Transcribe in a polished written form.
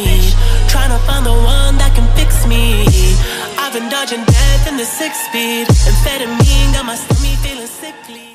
need. Trying to find the one that can fix me. I've been dodging death in the 6-speed. Amphetamine got my stomach feeling sickly.